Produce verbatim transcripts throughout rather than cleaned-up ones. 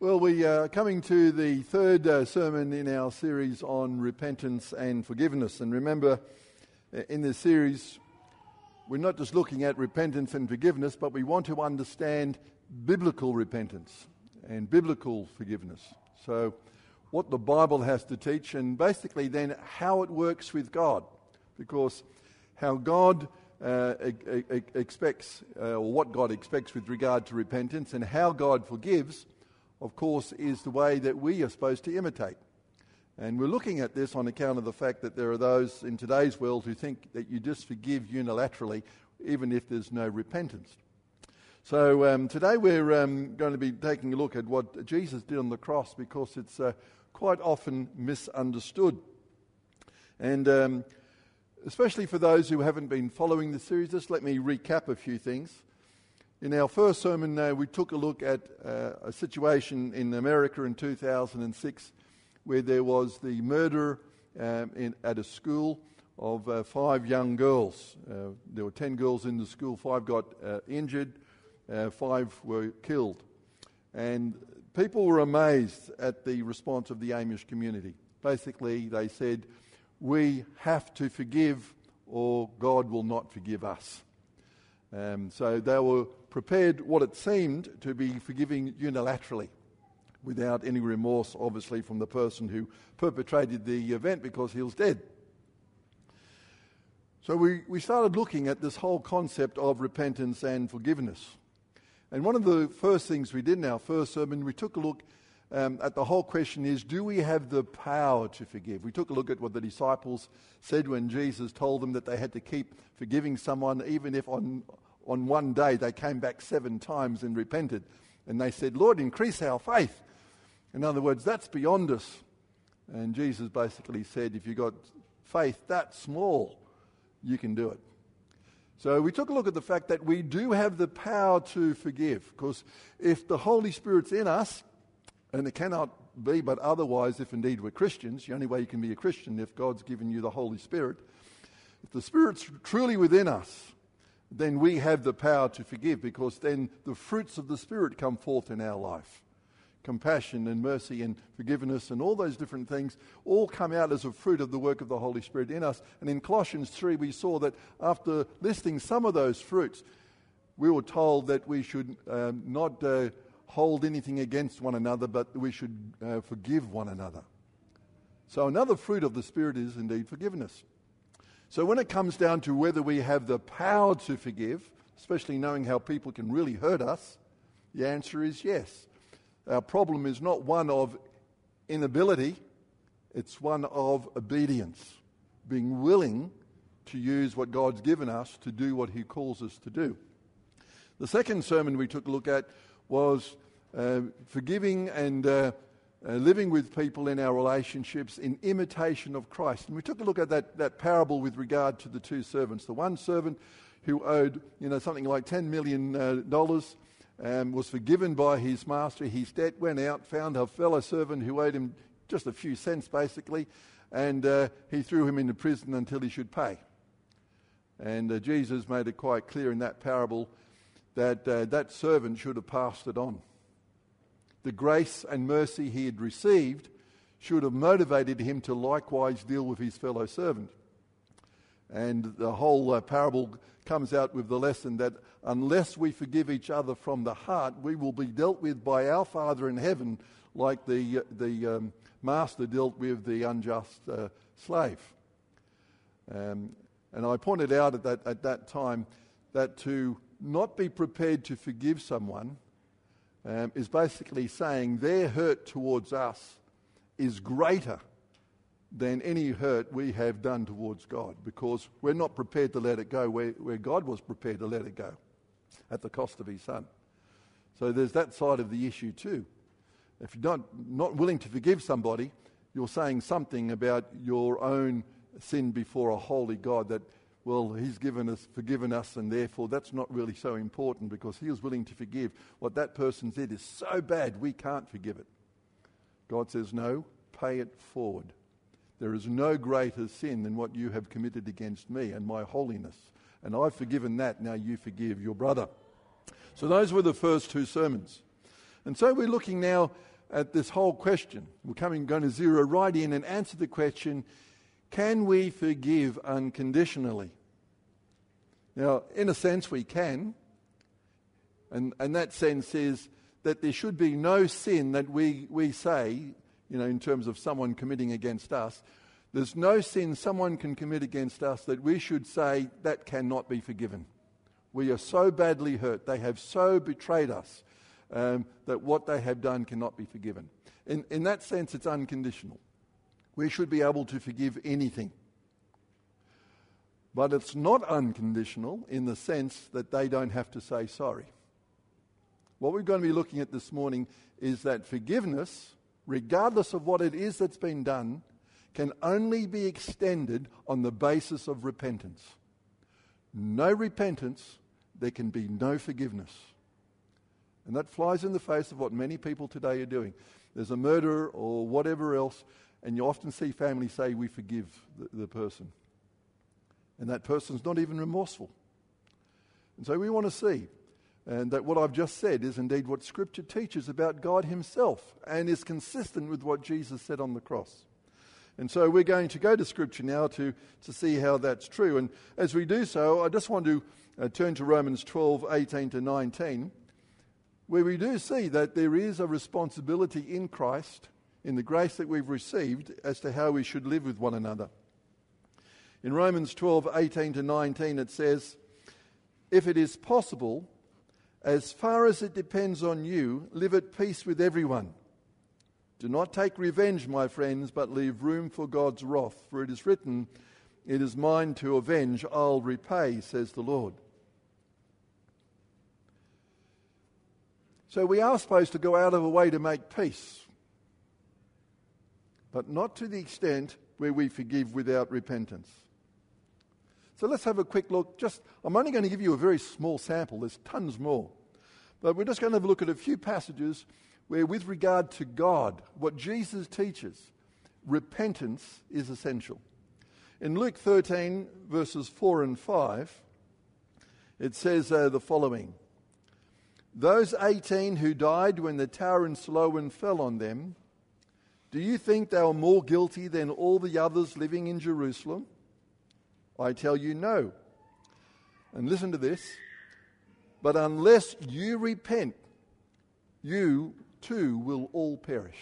Well, we are coming to the third uh, sermon in our series on repentance and forgiveness. And remember, in this series, we're not just looking at repentance and forgiveness, but we want to understand biblical repentance and biblical forgiveness. So what the Bible has to teach, and basically then how it works with God. Because how God uh, e- e- expects, uh, or what God expects with regard to repentance, and how God forgives, of course, is the way that we are supposed to imitate. And we're looking at this on account of the fact that there are those in today's world who think that you just forgive unilaterally, even if there's no repentance. So um, today we're um, going to be taking a look at what Jesus did on the cross, because it's uh, quite often misunderstood. And um, especially for those who haven't been following the series, just let me recap a few things. In our first sermon, uh, we took a look at uh, a situation in America in two thousand six where there was the murder um, in, at a school of uh, five young girls. Uh, there were ten girls in the school, five got uh, injured, uh, five were killed. And people were amazed at the response of the Amish community. Basically, they said, we have to forgive or God will not forgive us. Um, so they were prepared, what it seemed, to be forgiving unilaterally without any remorse, obviously, from the person who perpetrated the event, because he was dead. So we, we started looking at this whole concept of repentance and forgiveness. And one of the first things we did in our first sermon, we took a look um, at the whole question is, do we have the power to forgive? We took a look at what the disciples said when Jesus told them that they had to keep forgiving someone, even if on On one day they came back seven times and repented. And they said, Lord, increase our faith. In other words, that's beyond us. And Jesus basically said, if you've got faith that small, you can do it. So we took a look at the fact that we do have the power to forgive. Because if the Holy Spirit's in us, and it cannot be but otherwise if indeed we're Christians, the only way you can be a Christian if God's given you the Holy Spirit. If the Spirit's truly within us, then we have the power to forgive, because then the fruits of the Spirit come forth in our life. Compassion and mercy and forgiveness and all those different things all come out as a fruit of the work of the Holy Spirit in us. And in Colossians three we saw that after listing some of those fruits, we were told that we should um, not uh, hold anything against one another, but we should uh, forgive one another. So another fruit of the Spirit is indeed forgiveness. So when it comes down to whether we have the power to forgive, especially knowing how people can really hurt us, the answer is yes. Our problem is not one of inability, it's one of obedience, being willing to use what God's given us to do what He calls us to do. The second sermon we took a look at was uh, forgiving and uh, Uh, living with people in our relationships in imitation of Christ. And we took a look at that, that parable with regard to the two servants. The one servant who owed, you know, something like ten million dollars uh, um, was forgiven by his master. His debt went out, found a fellow servant who owed him just a few cents basically, and uh, he threw him into prison until he should pay. And uh, Jesus made it quite clear in that parable that uh, that servant should have passed it on. The grace and mercy he had received should have motivated him to likewise deal with his fellow servant. And the whole uh, parable comes out with the lesson that unless we forgive each other from the heart, we will be dealt with by our Father in heaven like the, the um, master dealt with the unjust uh, slave. Um, and I pointed out at that, at that time that to not be prepared to forgive someone Um, is basically saying their hurt towards us is greater than any hurt we have done towards God, because we're not prepared to let it go where, where God was prepared to let it go at the cost of His Son. So there's that side of the issue too. If you're not, not willing to forgive somebody, you're saying something about your own sin before a holy God, that, well, He's given us, forgiven us, and therefore that's not really so important because He was willing to forgive. What that person did is so bad we can't forgive it. God says, no, pay it forward. There is no greater sin than what you have committed against me and my holiness. And I've forgiven that, now you forgive your brother. So those were the first two sermons. And so we're looking now at this whole question. We're coming, going to zero right in and answer the question, can we forgive unconditionally? Now, in a sense, we can. And, and that sense is that there should be no sin that we, we say, you know, in terms of someone committing against us. There's no sin someone can commit against us that we should say that cannot be forgiven. We are so badly hurt. They have so betrayed us um, that what they have done cannot be forgiven. In, in that sense, it's unconditional. We should be able to forgive anything. But it's not unconditional in the sense that they don't have to say sorry. What we're going to be looking at this morning is that forgiveness, regardless of what it is that's been done, can only be extended on the basis of repentance. No repentance, there can be no forgiveness. And that flies in the face of what many people today are doing. There's a murder or whatever else, and you often see families say, we forgive the, the person. And that person's not even remorseful. And so we want to see and that what I've just said is indeed what Scripture teaches about God himself and is consistent with what Jesus said on the cross. And so we're going to go to Scripture now to, to see how that's true. And as we do so, I just want to uh, turn to Romans twelve, eighteen to nineteen, where we do see that there is a responsibility in Christ, in the grace that we've received, as to how we should live with one another. In Romans twelve, eighteen to nineteen, it says, if it is possible, as far as it depends on you, live at peace with everyone. Do not take revenge, my friends, but leave room for God's wrath. For it is written, it is mine to avenge, I'll repay, says the Lord. So we are supposed to go out of a way to make peace, but not to the extent where we forgive without repentance. So let's have a quick look. Just, I'm only going to give you a very small sample. There's tons more. But we're just going to have a look at a few passages where, with regard to God, what Jesus teaches, repentance is essential. In Luke thirteen, verses four and five, it says uh, the following. Those eighteen who died when the tower in Siloam fell on them, do you think they were more guilty than all the others living in Jerusalem? I tell you no. And listen to this. But unless you repent, you too will all perish.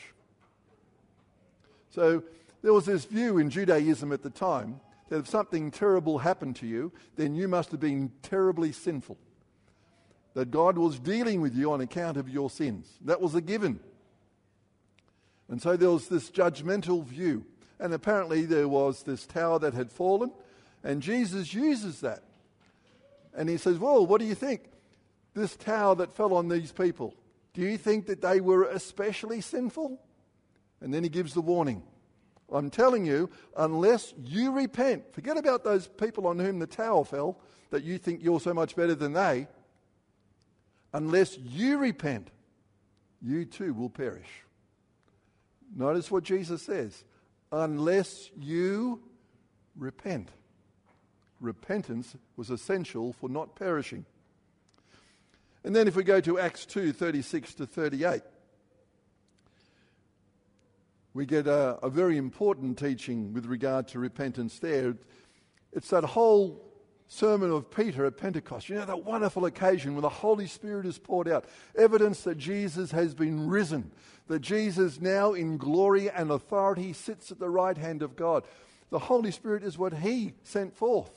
So there was this view in Judaism at the time that if something terrible happened to you, then you must have been terribly sinful. That God was dealing with you on account of your sins. That was a given. And so there was this judgmental view. And apparently there was this tower that had fallen. And Jesus uses that. And he says, well, what do you think? This tower that fell on these people, do you think that they were especially sinful? And then he gives the warning. I'm telling you, unless you repent, forget about those people on whom the tower fell, that you think you're so much better than they. Unless you repent, you too will perish. Notice what Jesus says. Unless you repent. Repentance was essential for not perishing. And then if we go to Acts two, thirty-six to thirty-eight, we get a, a very important teaching with regard to repentance there. It's that whole sermon of Peter at Pentecost. You know, that wonderful occasion when the Holy Spirit is poured out. Evidence that Jesus has been risen. That Jesus now in glory and authority sits at the right hand of God. The Holy Spirit is what he sent forth.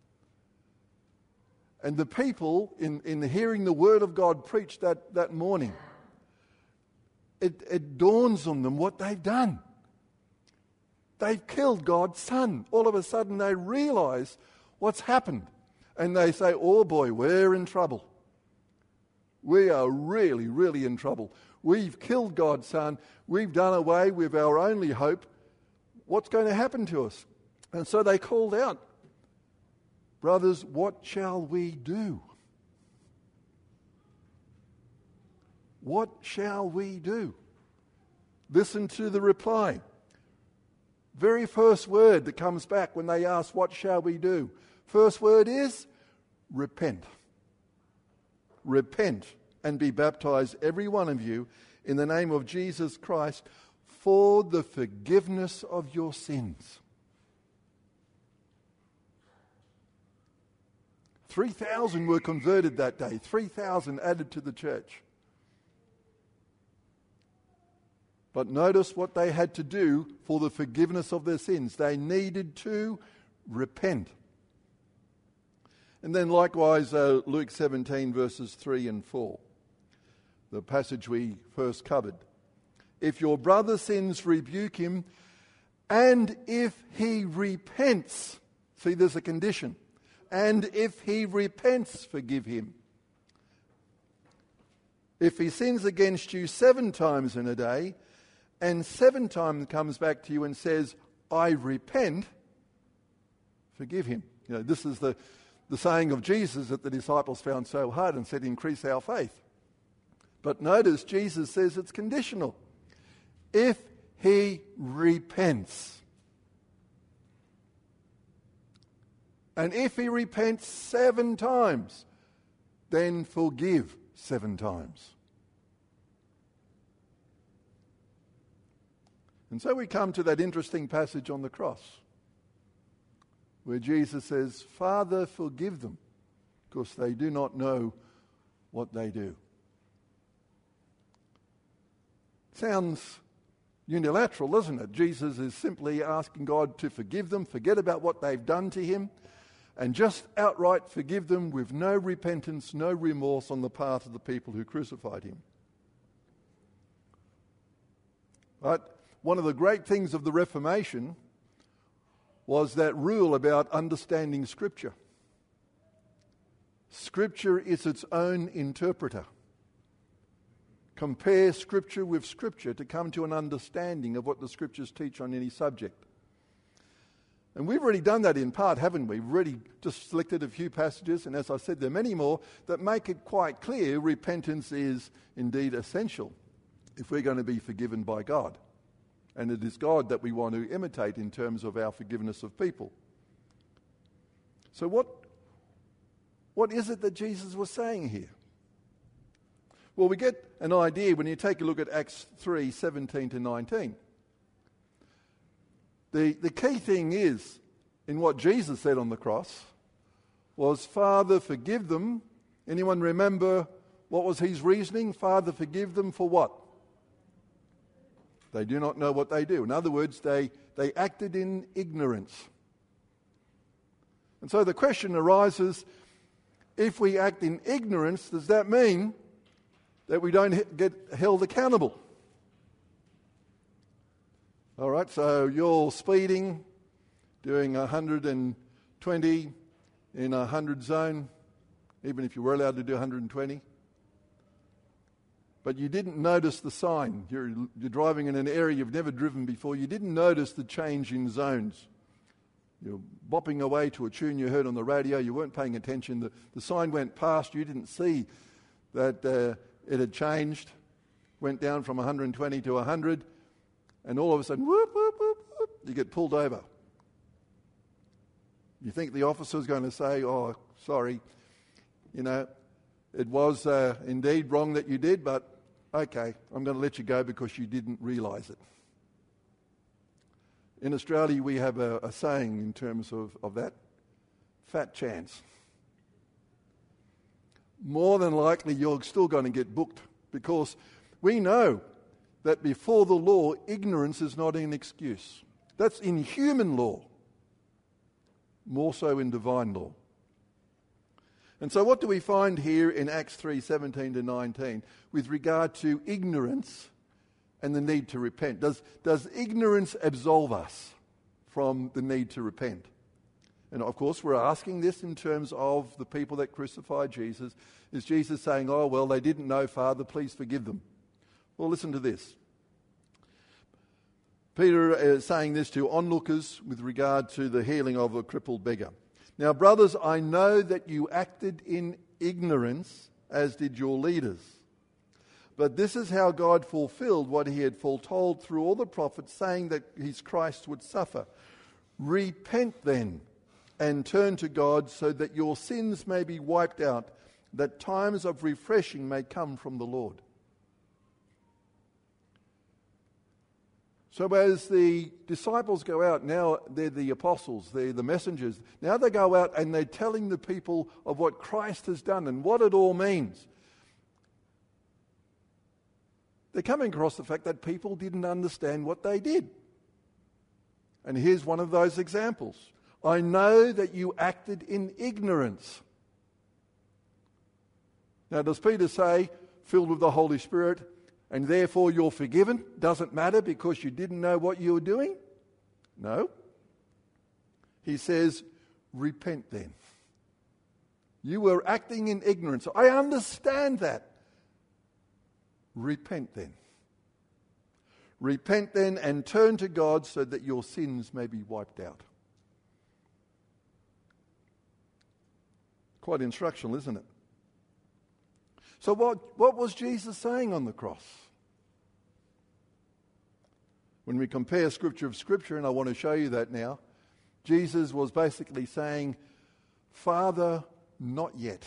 And the people, in, in hearing the word of God preached that, that morning, it, it dawns on them what they've done. They've killed God's Son. All of a sudden they realize what's happened. And they say, oh boy, we're in trouble. We are really, really in trouble. We've killed God's Son. We've done away with our only hope. What's going to happen to us? And so they called out, brothers, what shall we do? What shall we do? Listen to the reply. Very first word that comes back when they ask, what shall we do? First word is, repent. Repent. and be baptized, every one of you, in the name of Jesus Christ for the forgiveness of your sins. three thousand were converted that day. three thousand added to the church. But notice what they had to do for the forgiveness of their sins. They needed to repent. And then likewise, uh, Luke seventeen, verses three and four, the passage we first covered. If your brother sins, rebuke him, and if he repents, see, there's a condition, and if he repents, forgive him. If he sins against you seven times in a day, and seven times comes back to you and says, I repent, forgive him. You know, this is the, the saying of Jesus that the disciples found so hard and said, increase our faith. But notice Jesus says it's conditional. If he repents. And if he repents seven times, then forgive seven times. And so we come to that interesting passage on the cross where Jesus says, Father, forgive them, because they do not know what they do. Sounds unilateral, isn't it? Jesus is simply asking God to forgive them, forget about what they've done to him, and just outright forgive them with no repentance, no remorse on the part of the people who crucified him. But one of the great things of the Reformation was that rule about understanding Scripture. Scripture is its own interpreter. Compare Scripture with Scripture to come to an understanding of what the Scriptures teach on any subject. And we've already done that in part, haven't we? We've already just selected a few passages, and as I said, there are many more that make it quite clear repentance is indeed essential if we're going to be forgiven by God. And it is God that we want to imitate in terms of our forgiveness of people. So what, what is it that Jesus was saying here? Well, we get an idea when you take a look at Acts three, seventeen to nineteen. The, the key thing is, in what Jesus said on the cross, was, Father, forgive them. Anyone remember what was his reasoning? Father, forgive them for what? They do not know what they do. In other words, they, they acted in ignorance. And so the question arises, if we act in ignorance, does that mean that we don't get held accountable? All right, so you're speeding, doing one hundred twenty in a one hundred zone, even if you were allowed to do one hundred twenty. But you didn't notice the sign. You're, you're driving in an area you've never driven before. You didn't notice the change in zones. You're bopping away to a tune you heard on the radio. You weren't paying attention. The, the sign went past. You didn't see that uh, it had changed. Went down from one hundred twenty to one hundred. And all of a sudden, whoop, whoop, whoop, whoop, you get pulled over. You think the officer's going to say, oh, sorry, you know, it was uh, indeed wrong that you did, but okay, I'm going to let you go because you didn't realise it. In Australia, we have a, a saying in terms of, of that, fat chance. More than likely, you're still going to get booked because we know that before the law, ignorance is not an excuse. That's in human law, more so in divine law. And so what do we find here in Acts three, seventeen to nineteen with regard to ignorance and the need to repent? Does, does ignorance absolve us from the need to repent? And of course, we're asking this in terms of the people that crucified Jesus. Is Jesus saying, oh, well, they didn't know, Father, please forgive them? Well, listen to this. Peter is saying this to onlookers with regard to the healing of a crippled beggar. Now, brothers, I know that you acted in ignorance, as did your leaders. But this is how God fulfilled what he had foretold through all the prophets, saying that his Christ would suffer. Repent then, and turn to God, so that your sins may be wiped out, that times of refreshing may come from the Lord. So as the disciples go out, now they're the apostles, they're the messengers. Now they go out and they're telling the people of what Christ has done and what it all means. They're coming across the fact that people didn't understand what they did. And here's one of those examples. I know that you acted in ignorance. Now, does Peter say, filled with the Holy Spirit, and therefore you're forgiven? Doesn't matter because you didn't know what you were doing? No. He says, repent then. You were acting in ignorance. I understand that. Repent then. Repent then and turn to God so that your sins may be wiped out. Quite instructional, isn't it? So what, what was Jesus saying on the cross? When we compare Scripture of Scripture, and I want to show you that now, Jesus was basically saying, Father, not yet.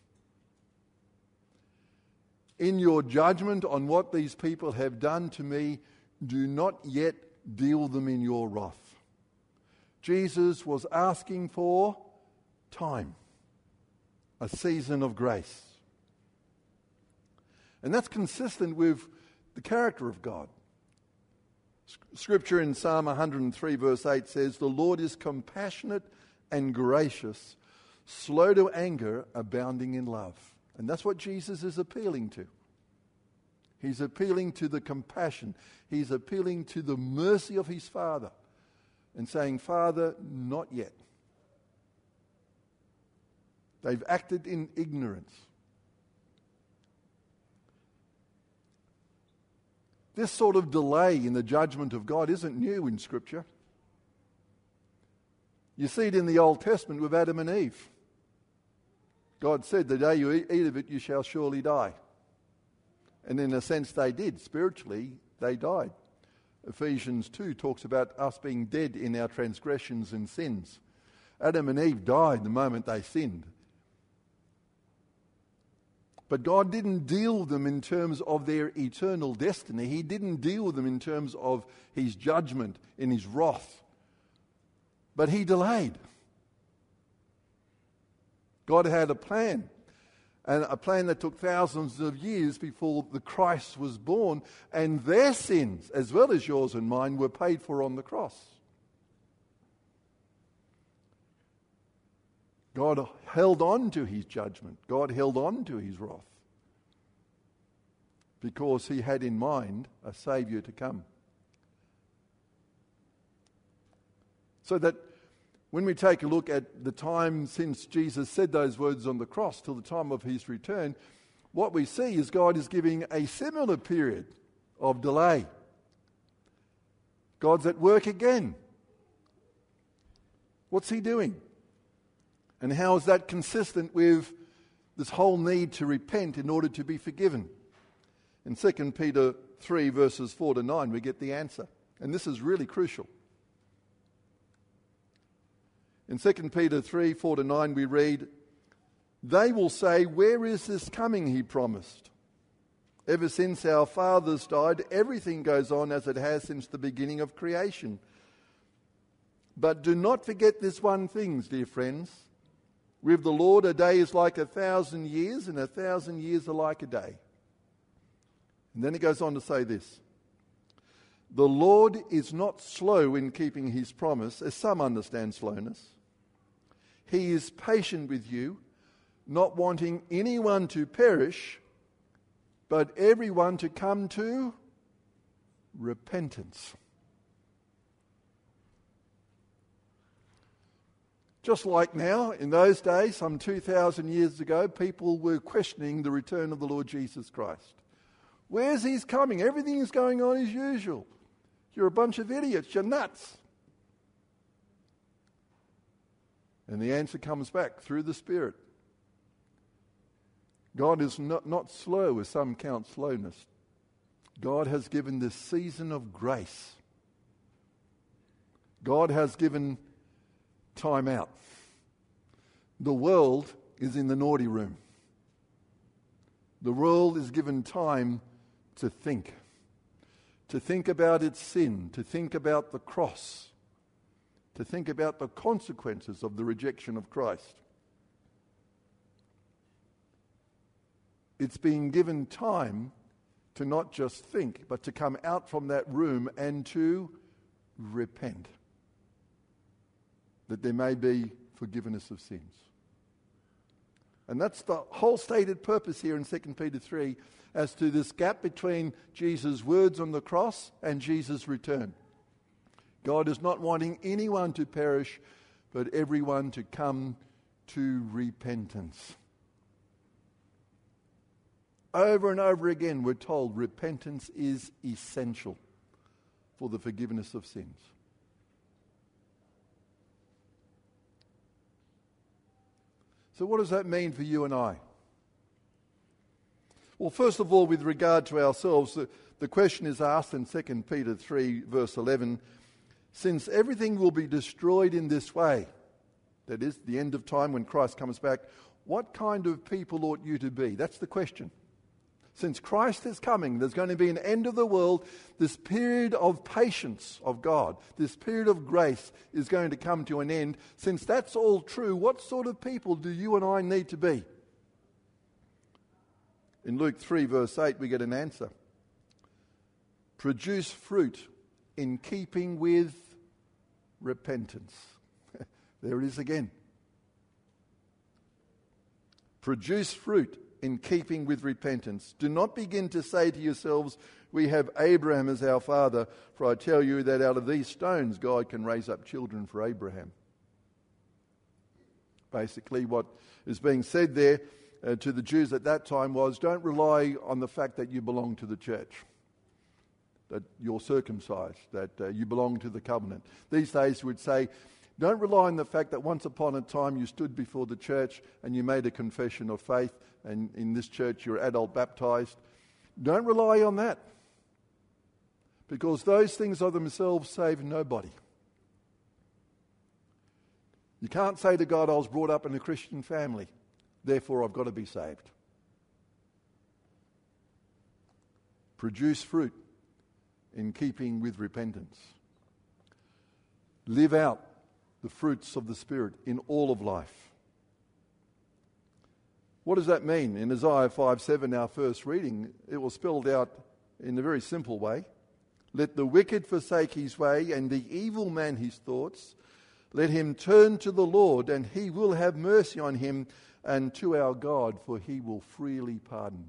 In your judgment on what these people have done to me, do not yet deal them in your wrath. Jesus was asking for time, a season of grace. And that's consistent with the character of God. Scripture in Psalm one hundred three verse eight says, the Lord is compassionate and gracious, slow to anger, abounding in love. And that's what Jesus is appealing to. He's appealing to the compassion. He's appealing to the mercy of his Father and saying, Father, not yet. They've acted in ignorance. This sort of delay in the judgment of God isn't new in Scripture. You see it in the Old Testament with Adam and Eve. God said, the day you eat of it, you shall surely die. And in a sense they did. Spiritually, they died. Ephesians two talks about us being dead in our transgressions and sins. Adam and Eve died the moment they sinned. But God didn't deal with them in terms of their eternal destiny. He didn't deal with them in terms of his judgment, in his wrath. But he delayed. God had a plan, and a plan that took thousands of years before the Christ was born, and their sins, as well as yours and mine, were paid for on the cross. God held on to his judgment. God held on to his wrath because he had in mind a Saviour to come. So that when we take a look at the time since Jesus said those words on the cross till the time of his return, what we see is God is giving a similar period of delay. God's at work again. What's he doing? And how is that consistent with this whole need to repent in order to be forgiven? In Second Peter three verses four to nine we get the answer. And this is really crucial. In Second Peter three, four to nine we read, they will say, where is this coming he promised? Ever since our fathers died, everything goes on as it has since the beginning of creation. But do not forget this one thing, dear friends. With the Lord, a day is like a thousand years, and a thousand years are like a day. And then he goes on to say this. The Lord is not slow in keeping his promise, as some understand slowness. He is patient with you, not wanting anyone to perish, but everyone to come to repentance. Just like now, in those days, some two thousand years ago, people were questioning the return of the Lord Jesus Christ. Where's his coming? Everything is going on as usual. You're a bunch of idiots. You're nuts. And the answer comes back through the Spirit. God is not, not slow, as some count slowness. God has given this season of grace. God has given time out. The world is in the naughty room. The world is given time to think, to think about its sin, to think about the cross, to think about the consequences of the rejection of Christ. It's being given time to not just think, but to come out from that room and to repent, that there may be forgiveness of sins. And that's the whole stated purpose here in Second Peter three as to this gap between Jesus' words on the cross and Jesus' return. God is not wanting anyone to perish, but everyone to come to repentance. Over and over again, we're told repentance is essential for the forgiveness of sins. So what does that mean for you and I? Well, first of all, with regard to ourselves, the, the question is asked in Second Peter three, verse eleven, since everything will be destroyed in this way, that is, the end of time when Christ comes back, what kind of people ought you to be? That's the question. Since Christ is coming, there's going to be an end of the world. This period of patience of God, this period of grace is going to come to an end. Since that's all true, what sort of people do you and I need to be? In Luke three, verse eight, we get an answer. Produce fruit in keeping with repentance. There it is again. Produce fruit in keeping with repentance. Do not begin to say to yourselves, we have Abraham as our father, for I tell you that out of these stones God can raise up children for Abraham. Basically, what is being said there uh, to the Jews at that time was, don't rely on the fact that you belong to the church, that you're circumcised, that uh, you belong to the covenant. These days we would say, don't rely on the fact that once upon a time you stood before the church and you made a confession of faith, and in this church you're adult baptized. Don't rely on that, because those things of themselves save nobody. You can't say to God, I was brought up in a Christian family, therefore I've got to be saved. Produce fruit in keeping with repentance. Live out the fruits of the Spirit in all of life. What does that mean? In Isaiah five seven, our first reading, it was spelled out in a very simple way. Let the wicked forsake his way, and the evil man his thoughts. Let him turn to the Lord, and he will have mercy on him, and to our God, for he will freely pardon.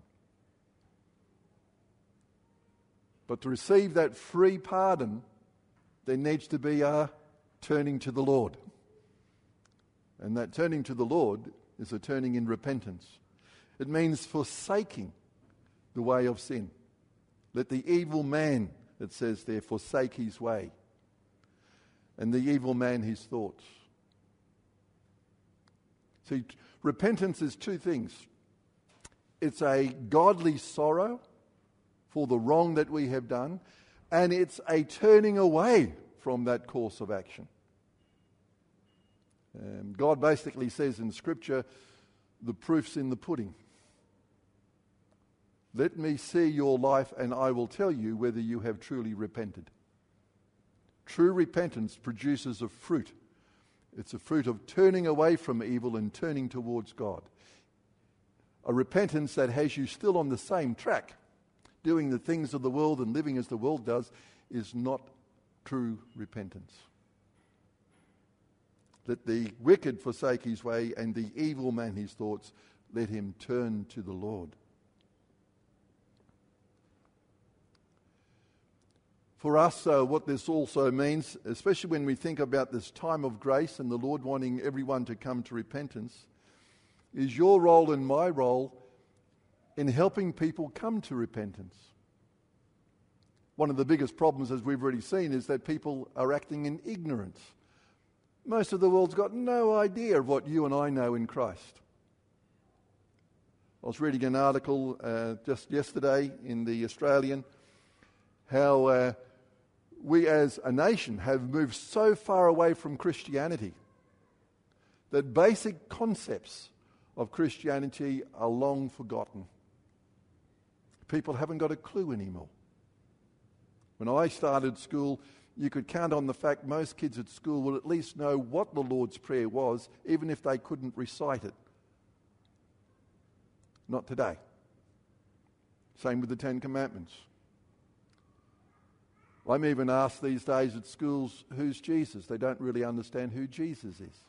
But to receive that free pardon, there needs to be a turning to the Lord. And that turning to the Lord is a turning in repentance. It means forsaking the way of sin. Let the evil man, it says there, forsake his way, and the evil man his thoughts. See, repentance is two things. It's a godly sorrow for the wrong that we have done, and it's a turning away from that course of action. Um, God basically says in Scripture, the proof's in the pudding. Let me see your life and I will tell you whether you have truly repented. True repentance produces a fruit. It's a fruit of turning away from evil and turning towards God. A repentance that has you still on the same track, doing the things of the world and living as the world does, is not true repentance. Let the wicked forsake his way, and the evil man his thoughts. Let him turn to the Lord. For us, uh, what this also means, especially when we think about this time of grace and the Lord wanting everyone to come to repentance, is your role and my role in helping people come to repentance. One of the biggest problems, as we've already seen, is that people are acting in ignorance. Most of the world's got no idea of what you and I know in Christ. I was reading an article uh, just yesterday in the Australian, how uh, we as a nation have moved so far away from Christianity that basic concepts of Christianity are long forgotten. People haven't got a clue anymore. When I started school, you could count on the fact most kids at school would at least know what the Lord's Prayer was, even if they couldn't recite it. Not today. Same with the Ten Commandments. I'm even asked these days at schools, who's Jesus? They don't really understand who Jesus is.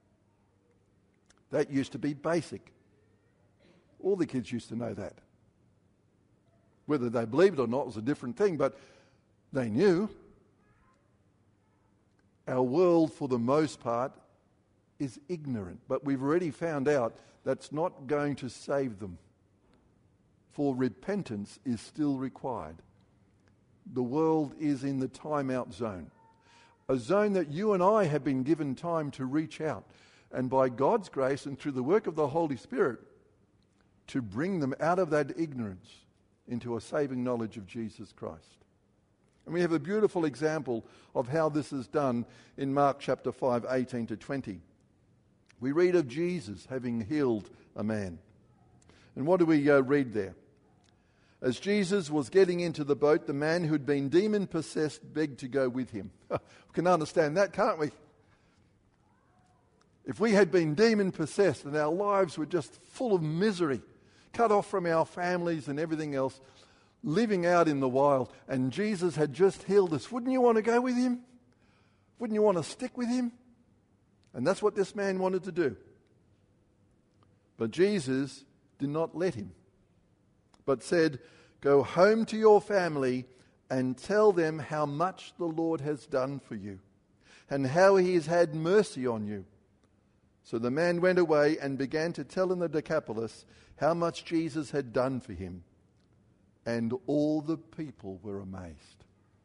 That used to be basic. All the kids used to know that. Whether they believed it or not was a different thing, but they knew. Our world, for the most part, is ignorant. But we've already found out that's not going to save them. For repentance is still required. The world is in the timeout zone. A zone that you and I have been given time to reach out. And by God's grace and through the work of the Holy Spirit, to bring them out of that ignorance into a saving knowledge of Jesus Christ. And we have a beautiful example of how this is done in Mark chapter five, eighteen to twenty. We read of Jesus having healed a man. And what do we uh, read there? As Jesus was getting into the boat, the man who'd been demon-possessed begged to go with him. We can understand that, can't we? If we had been demon-possessed and our lives were just full of misery, cut off from our families and everything else, living out in the wild, and Jesus had just healed us, wouldn't you want to go with him? Wouldn't you want to stick with him? And that's what this man wanted to do. But Jesus did not let him, but said, "Go home to your family and tell them how much the Lord has done for you and how he has had mercy on you." So the man went away and began to tell in the Decapolis how much Jesus had done for him. And all the people were amazed.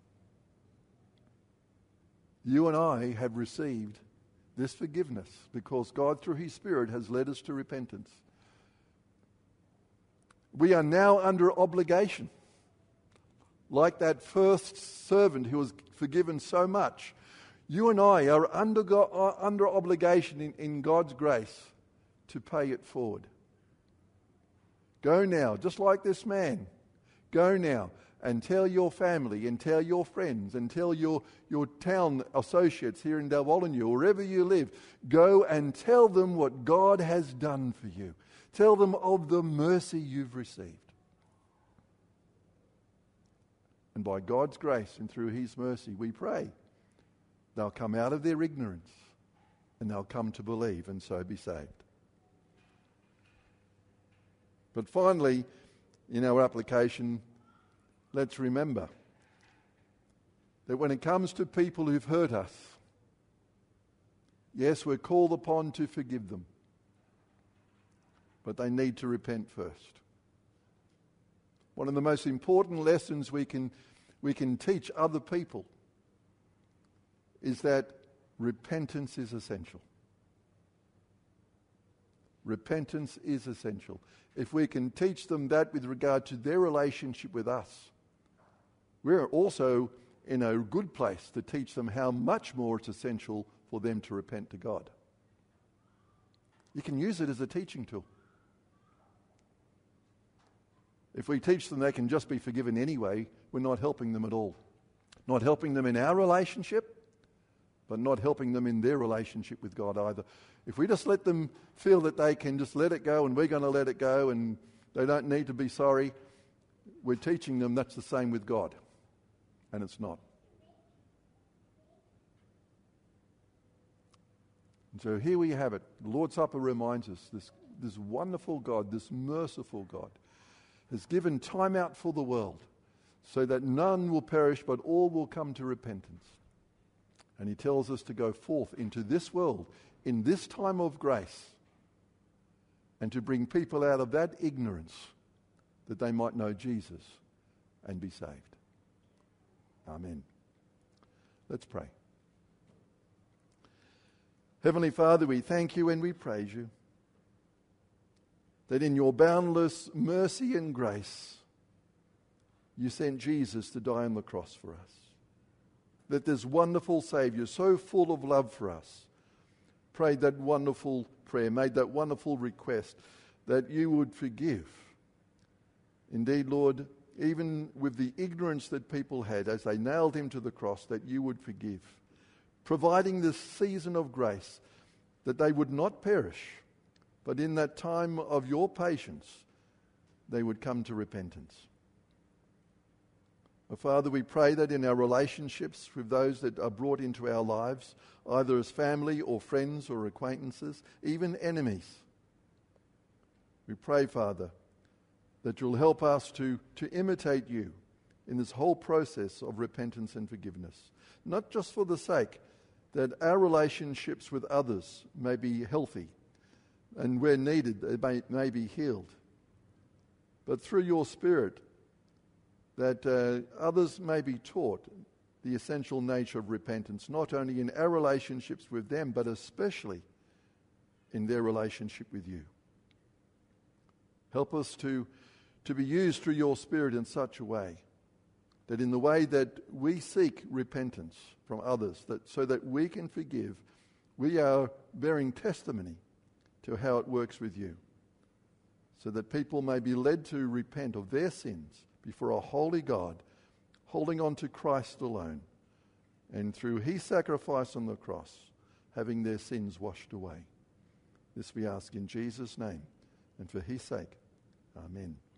You and I have received this forgiveness because God, through his Spirit, has led us to repentance. We are now under obligation. Like that first servant who was forgiven so much, you and I are under, go- are under obligation in, in God's grace to pay it forward. Go now, just like this man. Go now and tell your family and tell your friends and tell your, your town associates here in Dalwallinu, wherever you live. Go and tell them what God has done for you. Tell them of the mercy you've received. And by God's grace and through his mercy, we pray they'll come out of their ignorance and they'll come to believe and so be saved. But finally, in our application, let's remember that when it comes to people who've hurt us, yes, we're called upon to forgive them, but they need to repent first. One of the most important lessons we can, we can teach other people is that repentance is essential. Repentance is essential. If we can teach them that with regard to their relationship with us, we're also in a good place to teach them how much more it's essential for them to repent to God. You can use it as a teaching tool. If we teach them they can just be forgiven anyway, we're not helping them at all. Not helping them in our relationship, but not helping them in their relationship with God either. If we just let them feel that they can just let it go and we're going to let it go and they don't need to be sorry, we're teaching them that's the same with God. And it's not. And so here we have it. The Lord's Supper reminds us this, this wonderful God, this merciful God, has given time out for the world so that none will perish but all will come to repentance. And he tells us to go forth into this world in this time of grace and to bring people out of that ignorance that they might know Jesus and be saved. Amen. Let's pray. Heavenly Father, we thank you and we praise you that in your boundless mercy and grace you sent Jesus to die on the cross for us. That this wonderful Saviour, so full of love for us, prayed that wonderful prayer, made that wonderful request that you would forgive Indeed, Lord, even with the ignorance that people had as they nailed him to the cross, that you would forgive, providing this season of grace that they would not perish, but in that time of your patience, they would come to repentance. Oh, Father, we pray that in our relationships with those that are brought into our lives, either as family or friends or acquaintances, even enemies, we pray, Father, that you'll help us to, to imitate you in this whole process of repentance and forgiveness, not just for the sake that our relationships with others may be healthy and where needed they may, may be healed, but through your Spirit that uh, others may be taught the essential nature of repentance, not only in our relationships with them, but especially in their relationship with you. Help us to, to be used through your Spirit in such a way that in the way that we seek repentance from others, that so that we can forgive, we are bearing testimony to how it works with you, so that people may be led to repent of their sins before a holy God, holding on to Christ alone, and through his sacrifice on the cross, having their sins washed away. This we ask in Jesus' name, and for his sake. Amen.